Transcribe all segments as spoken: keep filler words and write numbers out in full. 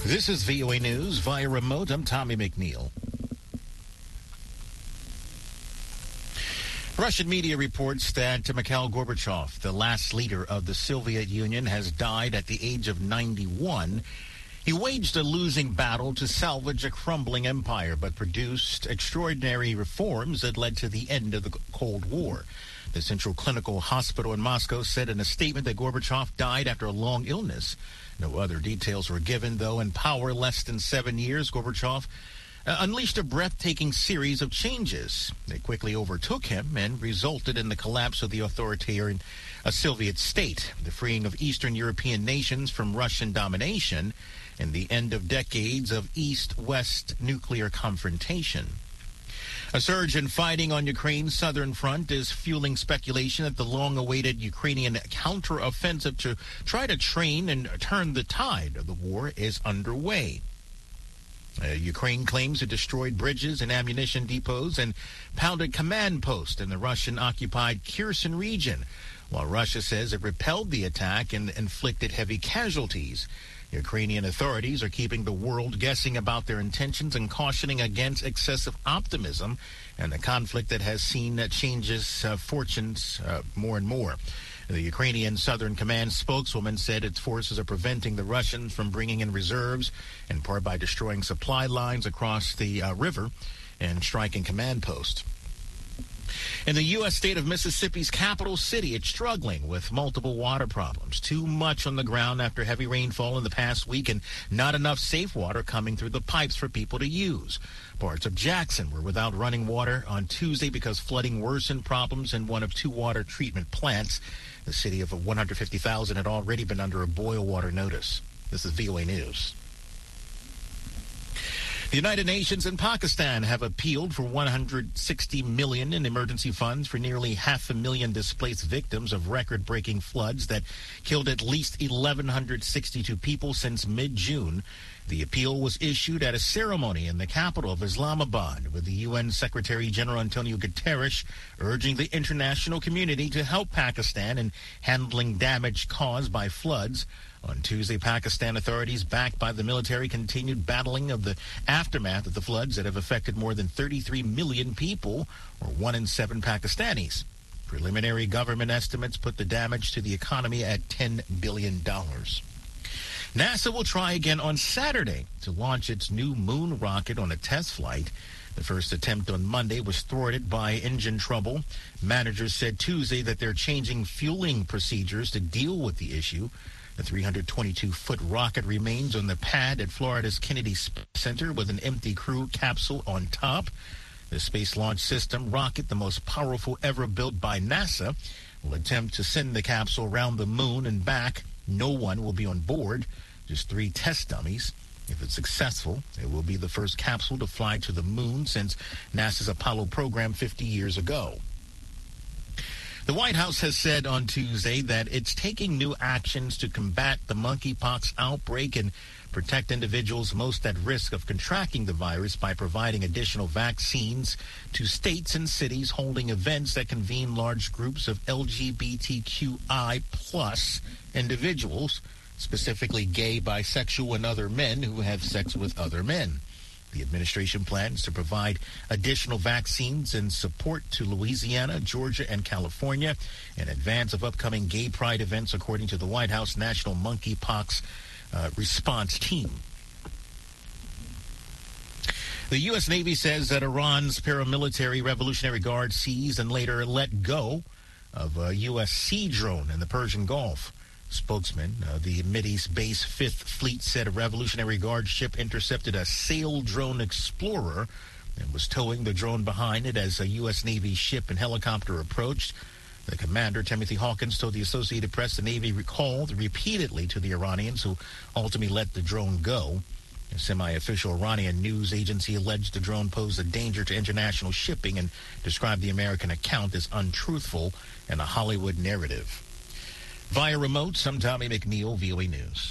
This is V O A News via remote. I'm Tommy McNeil. Russian media reports that Mikhail Gorbachev, the last leader of the Soviet Union, has died at the age of ninety-one. He waged a losing battle to salvage a crumbling empire, but produced extraordinary reforms that led to the end of the Cold War. The Central Clinical Hospital in Moscow said in a statement that Gorbachev died after a long illness. No other details were given, though. In power less than seven years, Gorbachev uh, unleashed a breathtaking series of changes. They quickly overtook him and resulted in the collapse of the authoritarian uh, Soviet state, the freeing of Eastern European nations from Russian domination, and the end of decades of East-West nuclear confrontation. A surge in fighting on Ukraine's southern front is fueling speculation that the long-awaited Ukrainian counteroffensive to try to train and turn the tide of the war is underway. Uh, Ukraine claims it destroyed bridges and ammunition depots and pounded command posts in the Russian-occupied Kherson region, while Russia says it repelled the attack and inflicted heavy casualties. Ukrainian authorities are keeping the world guessing about their intentions and cautioning against excessive optimism and a conflict that has seen that changes uh, fortunes uh, more and more. The Ukrainian Southern Command spokeswoman said its forces are preventing the Russians from bringing in reserves, in part by destroying supply lines across the uh, river and striking command posts. In the U S state of Mississippi's capital city, it's struggling with multiple water problems. Too much on the ground after heavy rainfall in the past week and not enough safe water coming through the pipes for people to use. Parts of Jackson were without running water on Tuesday because flooding worsened problems in one of two water treatment plants. The city of one hundred fifty thousand had already been under a boil water notice. This is V O A News. The United Nations and Pakistan have appealed for one hundred sixty million dollars in emergency funds for nearly half a million displaced victims of record-breaking floods that killed at least one thousand one hundred sixty-two people since mid-June. The appeal was issued at a ceremony in the capital of Islamabad, with the U N Secretary General Antonio Guterres urging the international community to help Pakistan in handling damage caused by floods. On Tuesday, Pakistan authorities, backed by the military, continued battling of the aftermath of the floods that have affected more than thirty-three million people, or one in seven Pakistanis. Preliminary government estimates put the damage to the economy at ten billion dollars. NASA will try again on Saturday to launch its new moon rocket on a test flight. The first attempt on Monday was thwarted by engine trouble. Managers said Tuesday that they're changing fueling procedures to deal with the issue. The three hundred twenty-two foot rocket remains on the pad at Florida's Kennedy Space Center with an empty crew capsule on top. The Space Launch System rocket, the most powerful ever built by NASA, will attempt to send the capsule around the moon and back. No one will be on board, just three test dummies. If it's successful, it will be the first capsule to fly to the moon since NASA's Apollo program fifty years ago. The White House has said on Tuesday that it's taking new actions to combat the monkeypox outbreak and protect individuals most at risk of contracting the virus by providing additional vaccines to states and cities holding events that convene large groups of L G B T Q I plus individuals, specifically gay, bisexual, and other men who have sex with other men. The administration plans to provide additional vaccines and support to Louisiana, Georgia, and California in advance of upcoming gay pride events, according to the White House National Monkeypox uh, Response Team. The U S Navy says that Iran's paramilitary Revolutionary Guard seized and later let go of a U S sea drone in the Persian Gulf. Spokesman, uh, the Mideast base Fifth Fleet said a Revolutionary Guard ship intercepted a sail drone Explorer and was towing the drone behind it as a U S Navy ship and helicopter approached. The commander, Timothy Hawkins, told the Associated Press the Navy recalled repeatedly to the Iranians who ultimately let the drone go. A semi-official Iranian news agency alleged the drone posed a danger to international shipping and described the American account as untruthful and a Hollywood narrative. Via remote, I'm Tommy McNeil, V O A News.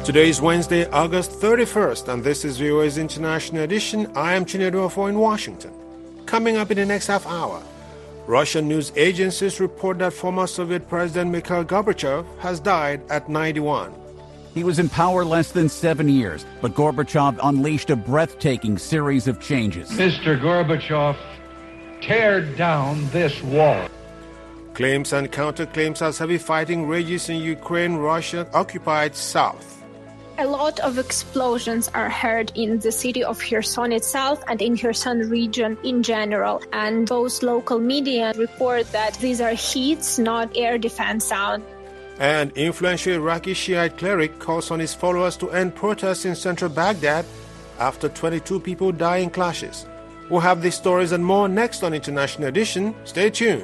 Today is Wednesday, August thirty-first, and this is V O A's International Edition. I am Chinedu Ofo in Washington. Coming up in the next half hour, Russian news agencies report that former Soviet President Mikhail Gorbachev has died at ninety-one. He was in power less than seven years, but Gorbachev unleashed a breathtaking series of changes. Mister Gorbachev, tear down this wall. Claims and counterclaims as heavy fighting rages in Ukraine, Russia-occupied south. A lot of explosions are heard in the city of Kherson itself and in Kherson region in general. And both local media report that these are hits, not air defense sound. And influential Iraqi Shiite cleric calls on his followers to end protests in central Baghdad after twenty-two people die in clashes. We'll have these stories and more next on International Edition. Stay tuned.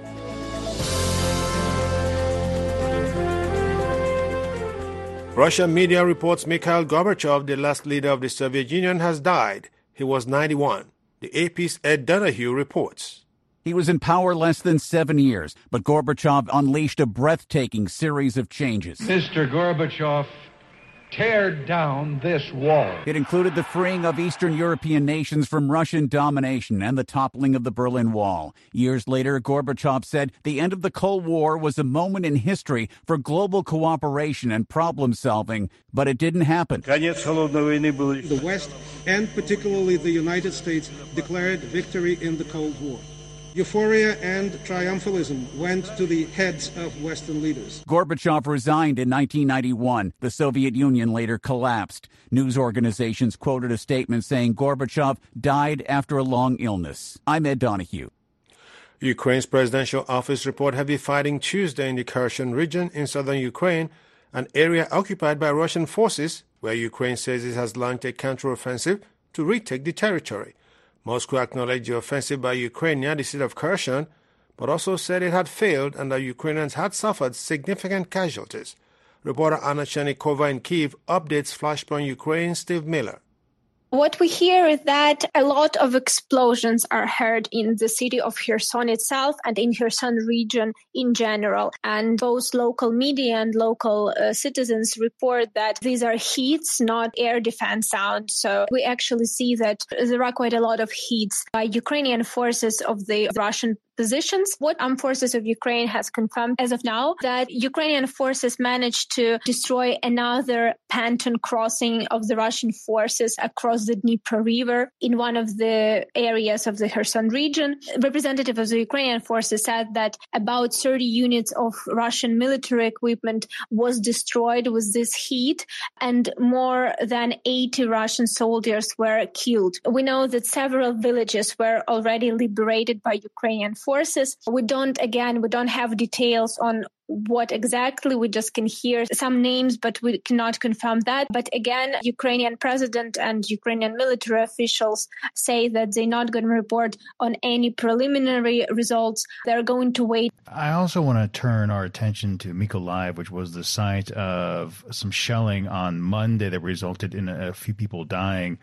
Russian media reports Mikhail Gorbachev, the last leader of the Soviet Union, has died. He was ninety-one. The A P's Ed Donahue reports. He was in power less than seven years, but Gorbachev unleashed a breathtaking series of changes. Mister Gorbachev, tear down this wall. It included the freeing of Eastern European nations from Russian domination and the toppling of the Berlin Wall. Years later, Gorbachev said the end of the Cold War was a moment in history for global cooperation and problem-solving, but it didn't happen. The West, and particularly the United States, declared victory in the Cold War. Euphoria and triumphalism went to the heads of Western leaders. Gorbachev resigned in nineteen ninety-one. The Soviet Union later collapsed. News organizations quoted a statement saying Gorbachev died after a long illness. I'm Ed Donahue. Ukraine's presidential office report heavy fighting Tuesday in the Kherson region in southern Ukraine, an area occupied by Russian forces, where Ukraine says it has launched a counteroffensive to retake the territory. Moscow acknowledged the offensive by Ukraine near the city of Kherson, but also said it had failed and that Ukrainians had suffered significant casualties. Reporter Anna Chernikova in Kyiv updates Flashpoint Ukraine, Steve Miller. What we hear is that a lot of explosions are heard in the city of Kherson itself and in Kherson region in general. And both local media and local uh, citizens report that these are hits, not air defense sound. So we actually see that there are quite a lot of hits by Ukrainian forces of the Russian positions. What armed forces of Ukraine has confirmed as of now that Ukrainian forces managed to destroy another Panton crossing of the Russian forces across the Dnieper River in one of the areas of the Kherson region. Representative of the Ukrainian forces said that about thirty units of Russian military equipment was destroyed with this heat and more than eighty Russian soldiers were killed. We know that several villages were already liberated by Ukrainian forces. forces. We don't, again, we don't have details on what exactly. We just can hear some names, but we cannot confirm that. But again, Ukrainian president and Ukrainian military officials say that they're not going to report on any preliminary results. They're going to wait. I also want to turn our attention to Mykolaiv, which was the site of some shelling on Monday that resulted in a few people dying.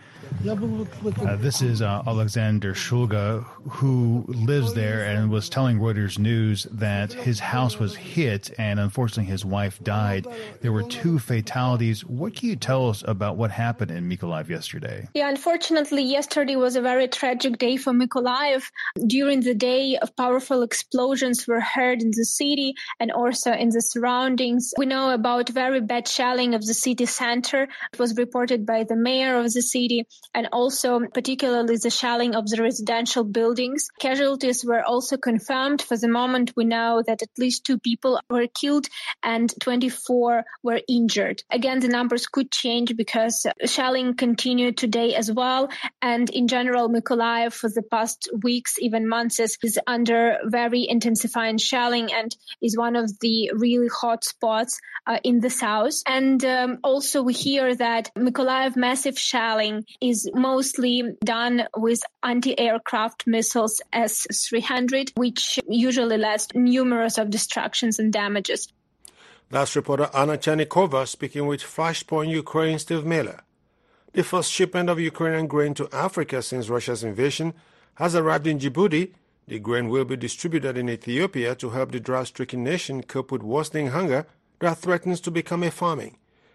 Uh, this is uh, Alexander Shulga, who lives there and was telling Reuters News that his house was hit and unfortunately his wife died. There were two fatalities. What can you tell us about what happened in Mykolaiv yesterday? Yeah, unfortunately, yesterday was a very tragic day for Mykolaiv. During the day, powerful explosions were heard in the city and also in the surroundings. We know about very bad shelling of the city center. It was reported by the mayor of the city, and also particularly the shelling of the residential buildings. Casualties were also confirmed. For the moment, we know that at least two people were killed and twenty-four were injured. Again, the numbers could change because shelling continued today as well. And in general, Mykolaiv for the past weeks, even months, is under very intensifying shelling and is one of the really hot spots uh, in the south. And um, also we hear that Mykolaiv massive shelling is mostly done with anti-aircraft missiles S three hundred, which usually last numerous of destructions and damages. That's reporter Anna Chernikova speaking with Flashpoint Ukraine, Steve Miller. The first shipment of Ukrainian grain to Africa since Russia's invasion has arrived in Djibouti. The grain will be distributed in Ethiopia to help the drought-stricken nation cope with worsening hunger that threatens to become a famine.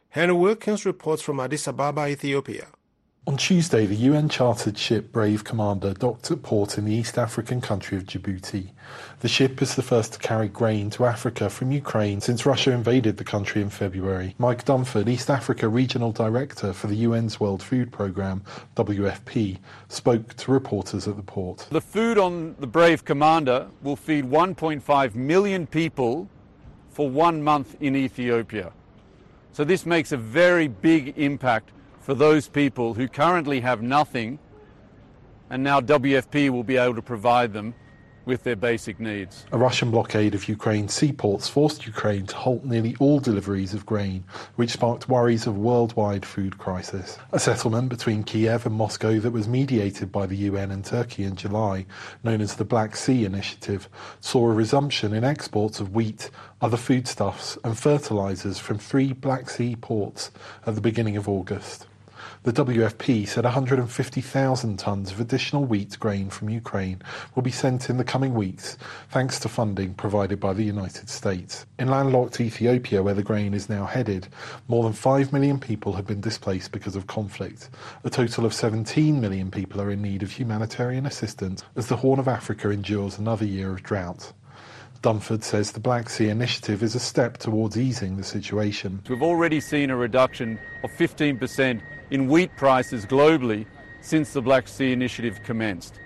Henry Wilkins reports from Addis Ababa, Ethiopia. On Tuesday, the U N-chartered ship Brave Commander docked at port in the East African country of Djibouti. The ship is the first to carry grain to Africa from Ukraine since Russia invaded the country in February. Mike Dunford, East Africa Regional Director for the U N's World Food Programme, W F P, spoke to reporters at the port. The food on the Brave Commander will feed one point five million people for one month in Ethiopia. So this makes a very big impact for those people who currently have nothing, and now W F P will be able to provide them with their basic needs. A Russian blockade of Ukraine's seaports forced Ukraine to halt nearly all deliveries of grain, which sparked worries of a worldwide food crisis. A settlement between Kiev and Moscow that was mediated by the U N and Turkey in July, known as the Black Sea Initiative, saw a resumption in exports of wheat, other foodstuffs and fertilizers from three Black Sea ports at the beginning of August. The W F P said one hundred fifty thousand tonnes of additional wheat grain from Ukraine will be sent in the coming weeks, thanks to funding provided by the United States. In landlocked Ethiopia, where the grain is now headed, more than five million people have been displaced because of conflict. A total of seventeen million people are in need of humanitarian assistance as the Horn of Africa endures another year of drought. Dunford says the Black Sea Initiative is a step towards easing the situation. We've already seen a reduction of fifteen percent in wheat prices globally since the Black Sea Initiative commenced.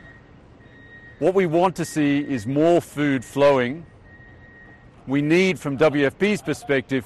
What we want to see is more food flowing. We need, from W F P's perspective,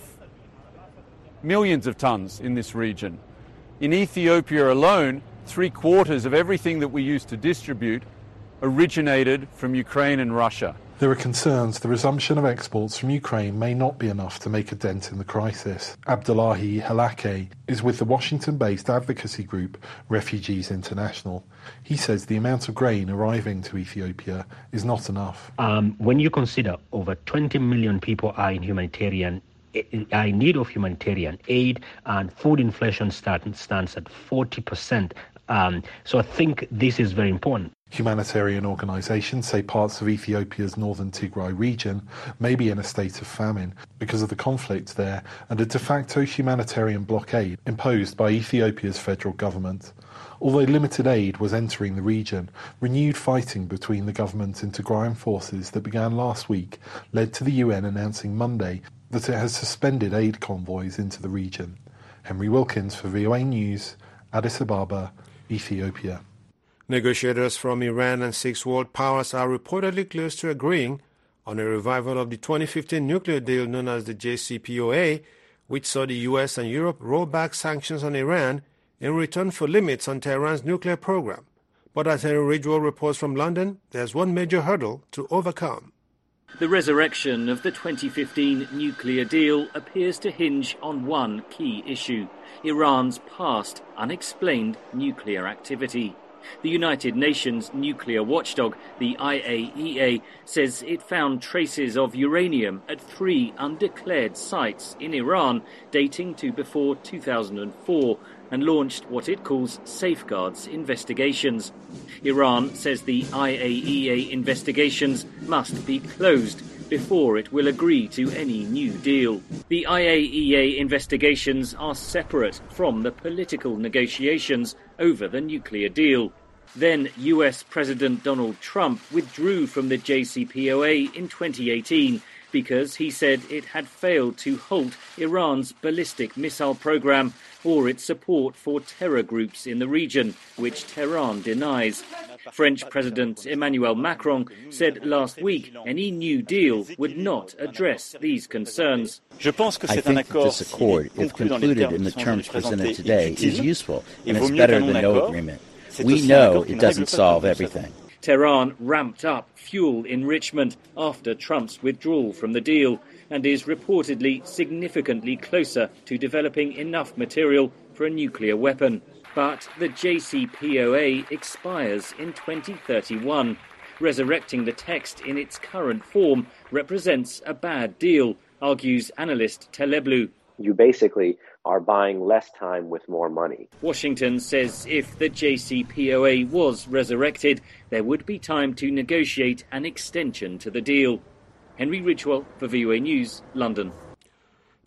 millions of tonnes in this region. In Ethiopia alone, three quarters of everything that we used to distribute originated from Ukraine and Russia. There are concerns the resumption of exports from Ukraine may not be enough to make a dent in the crisis. Abdullahi Halake is with the Washington-based advocacy group Refugees International. He says the amount of grain arriving to Ethiopia is not enough. Um, when you consider over twenty million people are in humanitarian are in need of humanitarian aid, and food inflation start, stands at forty percent. Um, so I think this is very important. Humanitarian organisations say parts of Ethiopia's northern Tigray region may be in a state of famine because of the conflict there and a de facto humanitarian blockade imposed by Ethiopia's federal government. Although limited aid was entering the region, renewed fighting between the government and Tigrayan forces that began last week led to the U N announcing Monday that it has suspended aid convoys into the region. Henry Wilkins for V O A News, Addis Ababa, Ethiopia. Negotiators from Iran and six world powers are reportedly close to agreeing on a revival of the twenty fifteen nuclear deal known as the J C P O A, which saw the U S and Europe roll back sanctions on Iran in return for limits on Tehran's nuclear program. But as Henry Ridgewell reports from London, there's one major hurdle to overcome. The resurrection of the twenty fifteen nuclear deal appears to hinge on one key issue: Iran's past unexplained nuclear activity. The United Nations nuclear watchdog, the I A E A, says it found traces of uranium at three undeclared sites in Iran dating to before two thousand four and launched what it calls safeguards investigations. Iran says the I A E A investigations must be closed before it will agree to any new deal. The I A E A investigations are separate from the political negotiations over the nuclear deal. Then U S President Donald Trump withdrew from the J C P O A in twenty eighteen because he said it had failed to halt Iran's ballistic missile program or its support for terror groups in the region, which Tehran denies. French President Emmanuel Macron said last week any new deal would not address these concerns. I think that this accord, if concluded in the terms presented today, is useful, and it's better than no agreement. We know it doesn't solve everything. Tehran ramped up fuel enrichment after Trump's withdrawal from the deal and is reportedly significantly closer to developing enough material for a nuclear weapon. But the J C P O A expires in twenty thirty-one. Resurrecting the text in its current form represents a bad deal, argues analyst Teleblu. You basically are buying less time with more money. Washington says if the J C P O A was resurrected, there would be time to negotiate an extension to the deal. Henry Ridgewell for V O A News, London.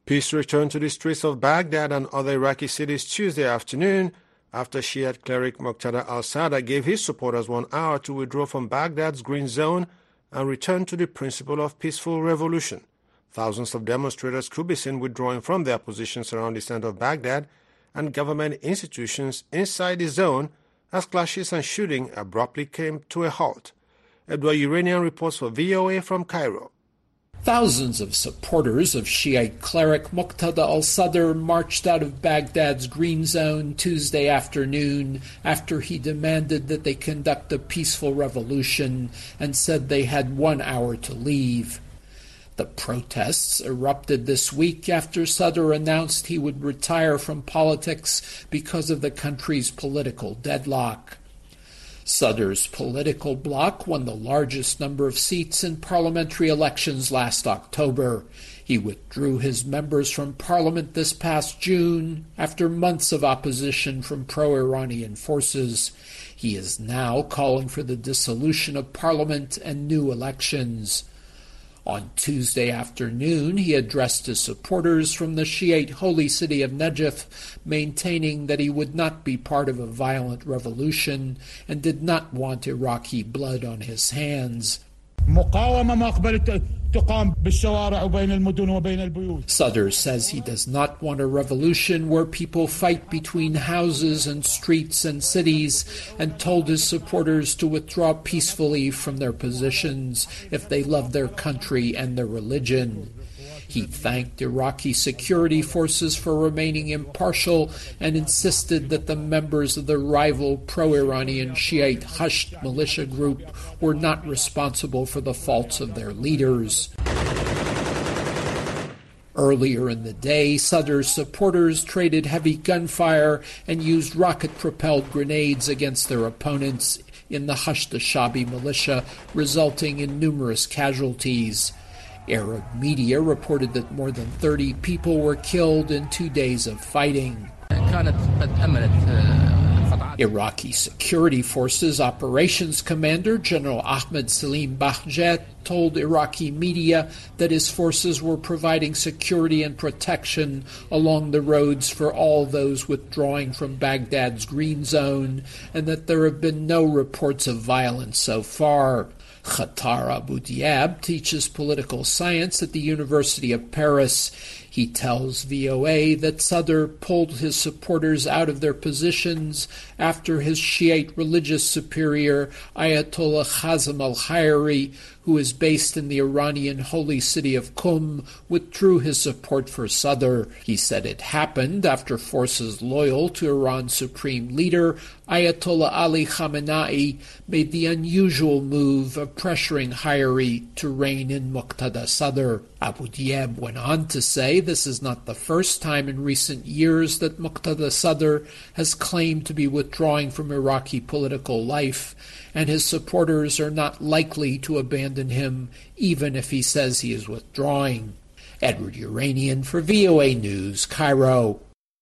Peace returned to the streets of Baghdad and other Iraqi cities Tuesday afternoon after Shiite cleric Muqtada al-Sadr gave his supporters one hour to withdraw from Baghdad's Green Zone and return to the principle of peaceful revolution. Thousands of demonstrators could be seen withdrawing from their positions around the center of Baghdad and government institutions inside the zone as clashes and shooting abruptly came to a halt. Edward Uranian reports for V O A from Cairo. Thousands of supporters of Shiite cleric Muqtada al-Sadr marched out of Baghdad's Green Zone Tuesday afternoon after he demanded that they conduct a peaceful revolution and said they had one hour to leave. The protests erupted this week after Sadr announced he would retire from politics because of the country's political deadlock. Sadr's political bloc won the largest number of seats in parliamentary elections last October. He withdrew his members from parliament this past June after months of opposition from pro-Iranian forces. He is now calling for the dissolution of parliament and new elections. On Tuesday afternoon, he addressed his supporters from the Shiite holy city of Najaf, maintaining that he would not be part of a violent revolution and did not want Iraqi blood on his hands. Sadr says he does not want a revolution where people fight between houses and streets and cities, and told his supporters to withdraw peacefully from their positions if they love their country and their religion. He thanked Iraqi security forces for remaining impartial and insisted that the members of the rival pro-Iranian Shiite Hasht militia group were not responsible for the faults of their leaders. Earlier in the day, Sadr's supporters traded heavy gunfire and used rocket-propelled grenades against their opponents in the Hasht al-Shabi militia, resulting in numerous casualties. Arab media reported that more than thirty people were killed in two days of fighting. Iraqi security forces operations commander General Ahmed Salim Bahjet told Iraqi media that his forces were providing security and protection along the roads for all those withdrawing from Baghdad's Green Zone, and that there have been no reports of violence so far. Khatar Abu Diab teaches political science at the University of Paris. He tells V O A that Sadr pulled his supporters out of their positions after his Shiite religious superior, Ayatollah Khazem al-Hayari, who is based in the Iranian holy city of Qum, withdrew his support for Sadr. He said it happened after forces loyal to Iran's supreme leader, Ayatollah Ali Khamenei, made the unusual move of pressuring Hayari to rein in Muqtada Sadr. Abu Diab went on to say this is not the first time in recent years that Muqtada Sadr has claimed to be withdrawing from Iraqi political life, and his supporters are not likely to abandon him even if he says he is withdrawing. Edward Uranian for V O A News, Cairo.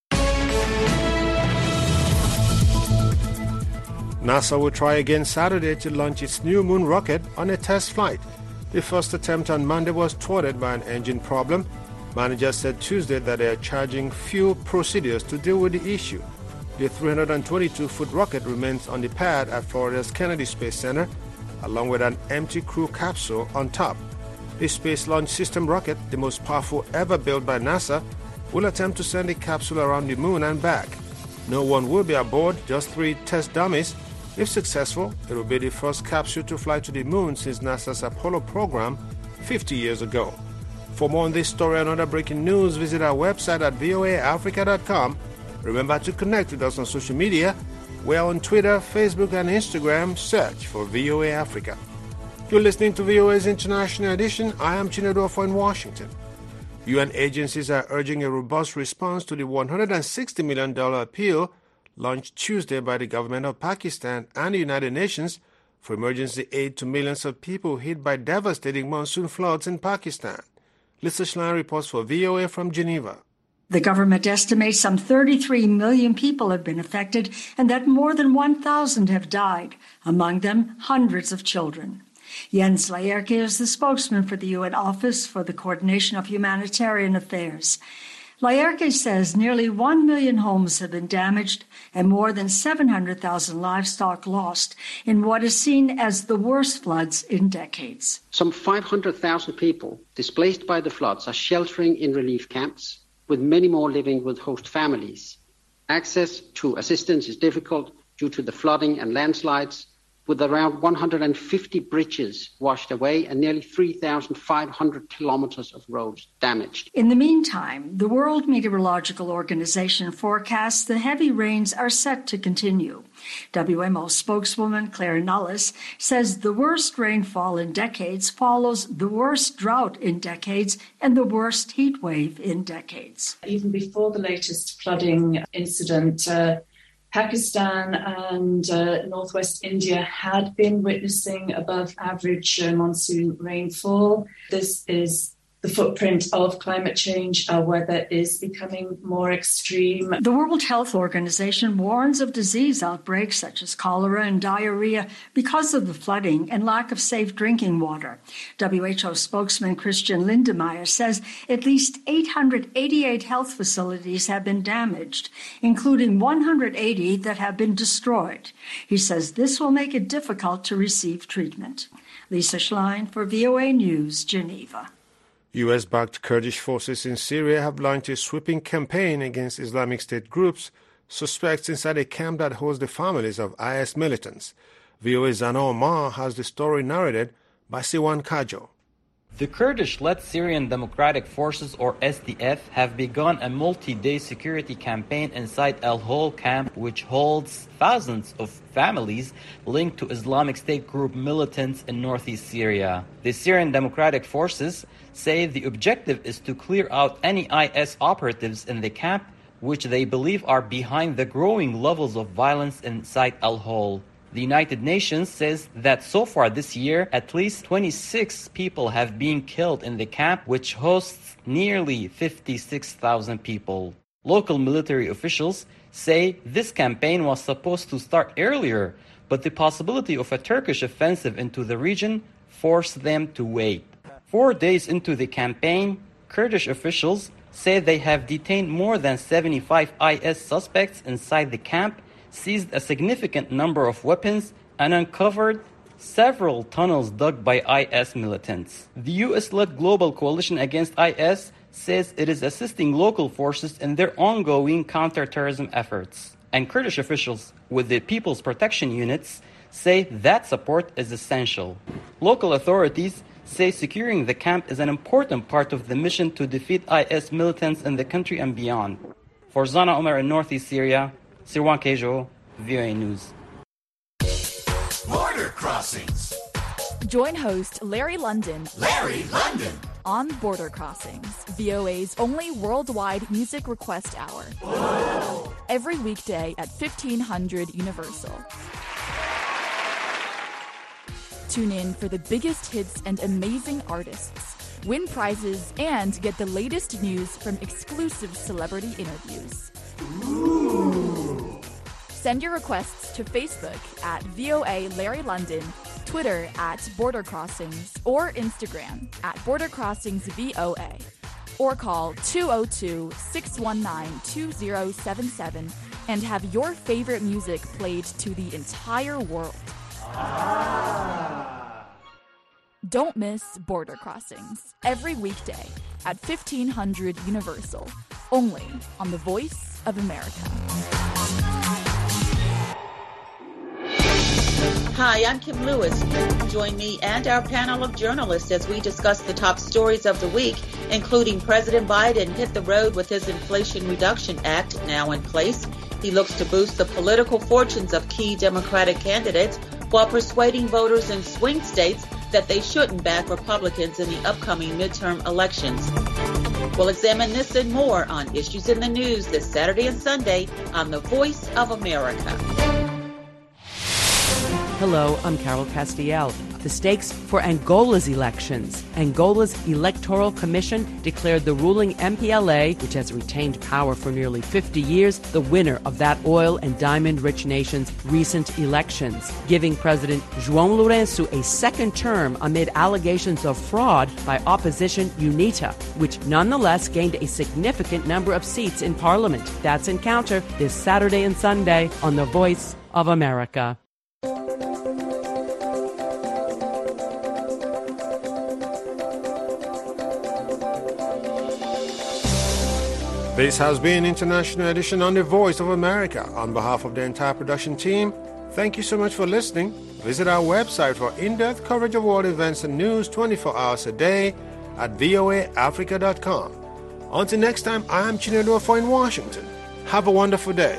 NASA will try again Saturday to launch its New Moon rocket on a test flight. The first attempt on Monday was thwarted by an engine problem. Managers said Tuesday that they are charging few procedures to deal with the issue. The three hundred twenty-two foot rocket remains on the pad at Florida's Kennedy Space Center, along with an empty crew capsule on top. The Space Launch System rocket, the most powerful ever built by NASA, will attempt to send the capsule around the moon and back. No one will be aboard, just three test dummies. If successful, it will be the first capsule to fly to the moon since NASA's Apollo program fifty years ago. For more on this story and other breaking news, visit our website at V O A Africa dot com. Remember to connect with us on social media. We're on Twitter, Facebook, and Instagram. Search for V O A Africa. You're listening to V O A's International Edition. I am Chinedu Ofo in Washington. U N agencies are urging a robust response to the one hundred sixty million dollars appeal launched Tuesday by the government of Pakistan and the United Nations for emergency aid to millions of people hit by devastating monsoon floods in Pakistan. Lisa Schlein reports for V O A from Geneva. The government estimates some thirty-three million people have been affected and that more than one thousand have died, among them hundreds of children. Jens Laerke is the spokesman for the U N Office for the Coordination of Humanitarian Affairs. Laerke says nearly one million homes have been damaged and more than seven hundred thousand livestock lost in what is seen as the worst floods in decades. Some five hundred thousand people displaced by the floods are sheltering in relief camps, with many more living with host families. Access to assistance is difficult due to the flooding and landslides, with around one hundred fifty bridges washed away and nearly three thousand five hundred kilometers of roads damaged. In the meantime, the World Meteorological Organization forecasts the heavy rains are set to continue. W M O spokeswoman Claire Nullis says the worst rainfall in decades follows the worst drought in decades and the worst heat wave in decades. Even before the latest flooding incident, uh, Pakistan and uh, northwest India had been witnessing above average uh, monsoon rainfall. This is the footprint of climate change. Our weather is becoming more extreme. The World Health Organization warns of disease outbreaks such as cholera and diarrhea because of the flooding and lack of safe drinking water. W H O spokesman Christian Lindemeyer says at least eight hundred eighty-eight health facilities have been damaged, including one hundred eighty that have been destroyed. He says this will make it difficult to receive treatment. Lisa Schlein for V O A News, Geneva. U S-backed Kurdish forces in Syria have launched a sweeping campaign against Islamic State groups, suspects inside a camp that hosts the families of I S militants. V O A's Zana Omar has the story narrated by Siwan Kajo. The Kurdish-led Syrian Democratic Forces, or S D F, have begun a multi-day security campaign inside Al-Hol camp, which holds thousands of families linked to Islamic State group militants in northeast Syria. The Syrian Democratic Forces say the objective is to clear out any I S operatives in the camp, which they believe are behind the growing levels of violence inside Al-Hol. The United Nations says that so far this year, at least twenty-six people have been killed in the camp, which hosts nearly fifty-six thousand people. Local military officials say this campaign was supposed to start earlier, but the possibility of a Turkish offensive into the region forced them to wait. Four days into the campaign, Kurdish officials say they have detained more than seventy-five I S suspects inside the camp, seized a significant number of weapons, and uncovered several tunnels dug by I S militants. The U S-led Global Coalition Against I S says it is assisting local forces in their ongoing counterterrorism efforts. And Kurdish officials with the People's Protection Units say that support is essential. Local authorities say securing the camp is an important part of the mission to defeat I S militants in the country and beyond. For Zana Omar in northeast Syria, Sirwan Kejo, V O A News. Border Crossings. Join host Larry London. Larry London. On Border Crossings, V O A's only worldwide music request hour. Whoa. Every weekday at fifteen hundred Universal. Tune in for the biggest hits and amazing artists. Win prizes and get the latest news from exclusive celebrity interviews. Ooh. Send your requests to Facebook at V O A Larry London, Twitter at Border Crossings, or Instagram at Border Crossings V O A. Or call two oh two, six one nine, two oh seven seven and have your favorite music played to the entire world. Ah. Don't miss Border Crossings every weekday at fifteen hundred Universal, only on The Voice of America. Hi, I'm Kim Lewis. Join me and our panel of journalists as we discuss the top stories of the week, including President Biden hit the road with his Inflation Reduction Act now in place. He looks to boost the political fortunes of key Democratic candidates while persuading voters in swing states that they shouldn't back Republicans in the upcoming midterm elections. We'll examine this and more on Issues in the News this Saturday and Sunday on The Voice of America. Hello, I'm Carol Castiel. the stakes for Angola's elections. Angola's Electoral Commission declared the ruling M P L A, which has retained power for nearly fifty years, the winner of that oil and diamond-rich nation's recent elections, giving President João Lourenço a second term amid allegations of fraud by opposition UNITA, which nonetheless gained a significant number of seats in Parliament. That's Encounter this Saturday and Sunday on The Voice of America. This has been International Edition on The Voice of America. On behalf of the entire production team, thank you so much for listening. Visit our website for in-depth coverage of world events and news twenty-four hours a day at voa africa dot com. Until next time, I am Chinedu Ofo in Washington. Have a wonderful day.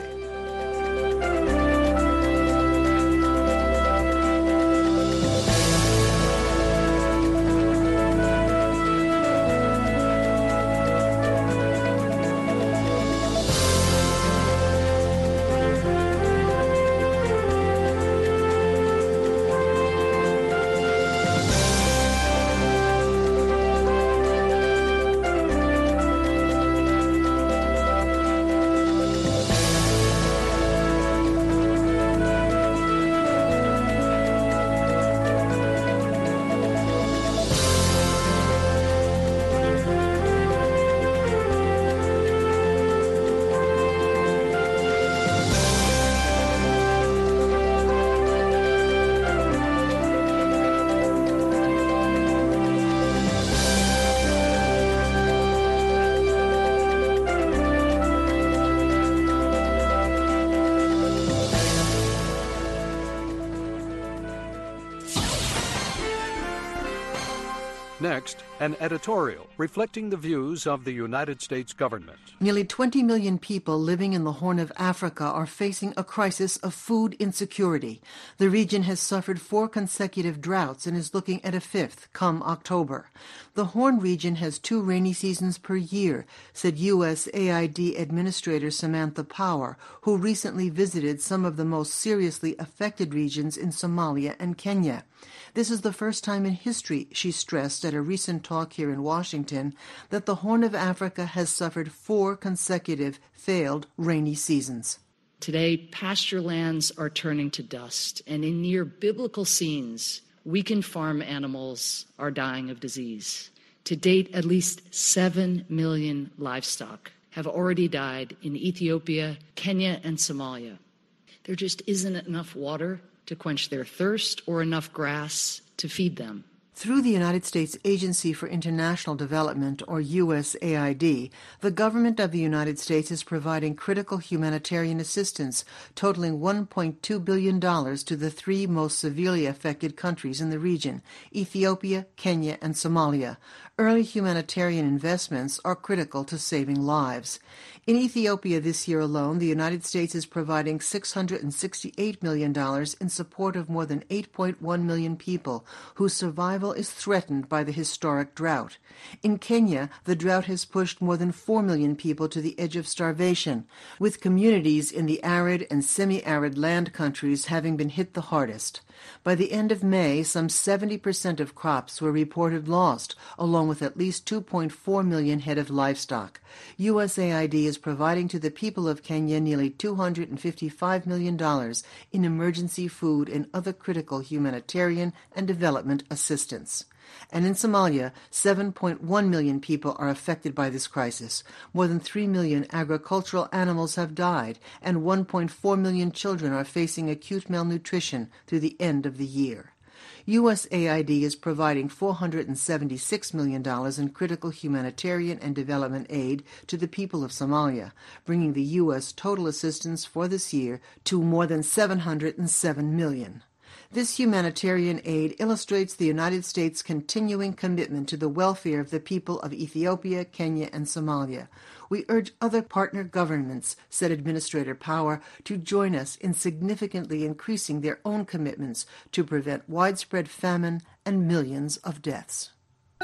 Next, an editorial reflecting the views of the United States government. Nearly twenty million people living in the Horn of Africa are facing a crisis of food insecurity. The region has suffered four consecutive droughts and is looking at a fifth come October. The Horn region has two rainy seasons per year, said U S A I D Administrator Samantha Power, who recently visited some of the most seriously affected regions in Somalia and Kenya. This is the first time in history, she stressed at a recent talk here in Washington, that the Horn of Africa has suffered four consecutive failed rainy seasons. Today, pasture lands are turning to dust, and in near biblical scenes, weakened farm animals are dying of disease. To date, at least seven million livestock have already died in Ethiopia, Kenya, and Somalia. There just isn't enough water to quench their thirst or enough grass to feed them. Through the United States Agency for International Development, or U S A I D, the government of the United States is providing critical humanitarian assistance totaling one point two billion dollars to the three most severely affected countries in the region, Ethiopia, Kenya, and Somalia. Early humanitarian investments are critical to saving lives. In Ethiopia this year alone, the United States is providing six hundred sixty-eight million dollars in support of more than eight point one million people whose survival is threatened by the historic drought. In Kenya, the drought has pushed more than four million people to the edge of starvation, with communities in the arid and semi-arid land countries having been hit the hardest. By the end of May, some seventy percent of crops were reported lost, along with at least two point four million head of livestock. U S A I D is providing to the people of Kenya nearly two hundred fifty-five million dollars in emergency food and other critical humanitarian and development assistance. And in Somalia, seven point one million people are affected by this crisis. More than three million agricultural animals have died, and one point four million children are facing acute malnutrition through the end of the year. U S A I D is providing four hundred seventy-six million dollars in critical humanitarian and development aid to the people of Somalia, bringing the U S total assistance for this year to more than seven hundred seven million dollars. This humanitarian aid illustrates the United States' continuing commitment to the welfare of the people of Ethiopia, Kenya, and Somalia. We urge other partner governments, said Administrator Power, to join us in significantly increasing their own commitments to prevent widespread famine and millions of deaths.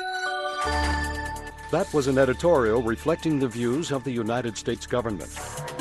That was an editorial reflecting the views of the United States government.